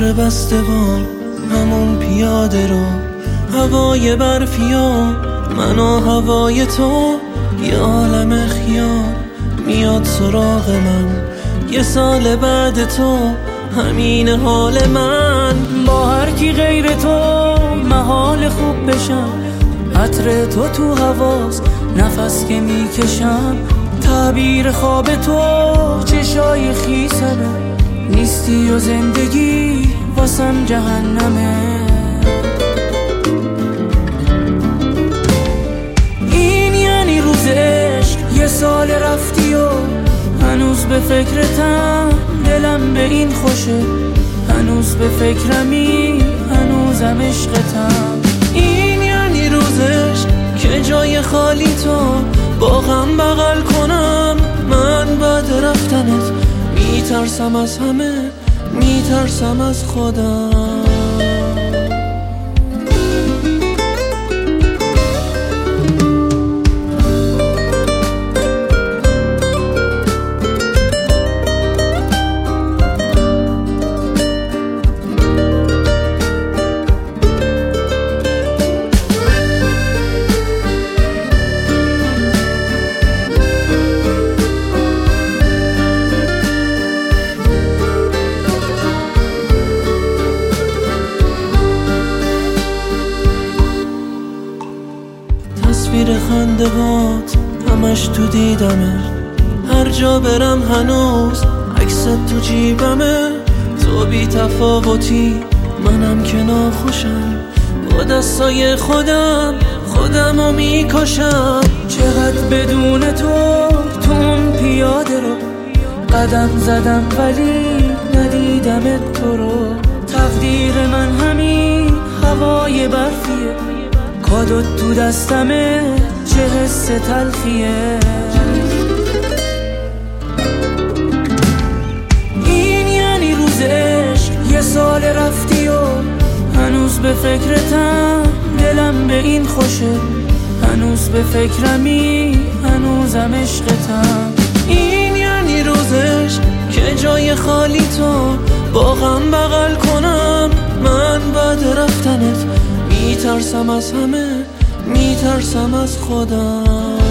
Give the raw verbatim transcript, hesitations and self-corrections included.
عطر بسته و همون پیاده رو، هوای برفی و من و هوای تو، یه عالم خیال میاد سراغ من. یه سال بعد تو همین حال من، با هر کی غیر تو محال خوب بشم. عطر تو تو حواس نفس که میکشم، تعبیر خواب تو چشای خیسمه. نیستی و زندگی واسم جهنمه. این یعنی روز عشق، یه سال رفتی و هنوز به فکرتم. دلم به این خوشه، هنوز به فکرمی، هنوزم عشقتم. این یعنی روز عشق که جای خالی تو با غم بغل کنم. من بعد رفتنت میترسم از همه، میترسم از خودم. تصویر خنده هات همش تو دیدمه، هر جا برم هنوز عکست تو جیبمه. تو بی تفاوتی، منم که ناخوشم، با دستای خودم خودمو میکشم. چقدر بدون تو تو اون پیاده رو قدم زدم ولی ندیدمت تو رو. تقدیر من همین هوای برفیه، کادوت تو دستمه چه حس تلخیه. این یعنی روز عشق، یه سال رفتی و هنوز به فکرتم. دلم به این خوشه، هنوز به فکرمی، هنوزم عشقتم. این یعنی روز عشق که جای خالی تو با غم بغل کنم. من بعد رفتنت میترسم از همه، میترسم از خودم.